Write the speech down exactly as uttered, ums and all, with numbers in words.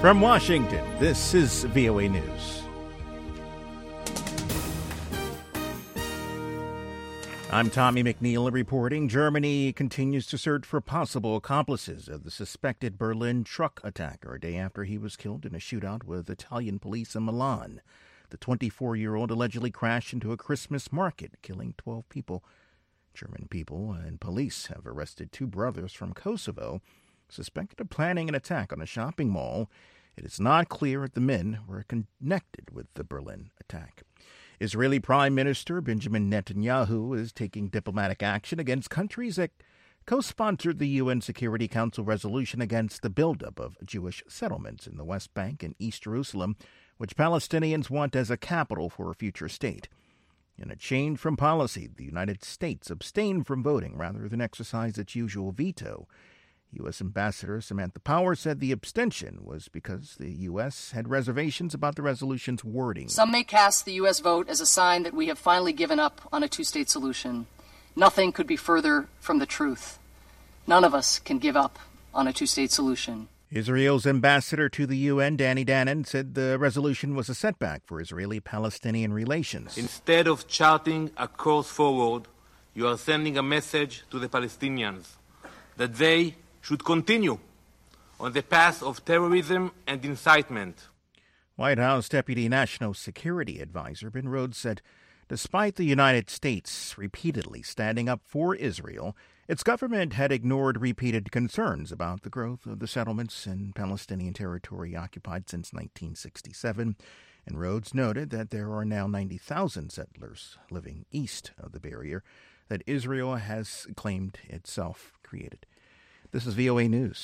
From Washington, this is V O A News. I'm Tommy McNeil reporting. Germany continues to search for possible accomplices of the suspected Berlin truck attacker a day after he was killed in a shootout with Italian police in Milan. The twenty-four-year-old allegedly crashed into a Christmas market, killing twelve people. German people and police have arrested two brothers from Kosovo suspected of planning an attack on a shopping mall. It is not clear if the men were connected with the Berlin attack. Israeli Prime Minister Benjamin Netanyahu is taking diplomatic action against countries that co-sponsored the U N Security Council resolution against the buildup of Jewish settlements in the West Bank and East Jerusalem, which Palestinians want as a capital for a future state. In a change from policy, the United States abstained from voting rather than exercise its usual veto. U S. Ambassador Samantha Power said the abstention was because the U S had reservations about the resolution's wording. Some may cast the U S vote as a sign that we have finally given up on a two-state solution. Nothing could be further from the truth. None of us can give up on a two-state solution. Israel's ambassador to the U N, Danny Danon, said the resolution was a setback for Israeli-Palestinian relations. Instead of charting a course forward, you are sending a message to the Palestinians that they should continue on the path of terrorism and incitement. White House Deputy National Security Advisor Ben Rhodes said despite the United States repeatedly standing up for Israel, its government had ignored repeated concerns about the growth of the settlements in Palestinian territory occupied since nineteen sixty-seven. And Rhodes noted that there are now ninety thousand settlers living east of the barrier that Israel has claimed itself created. This is V O A News.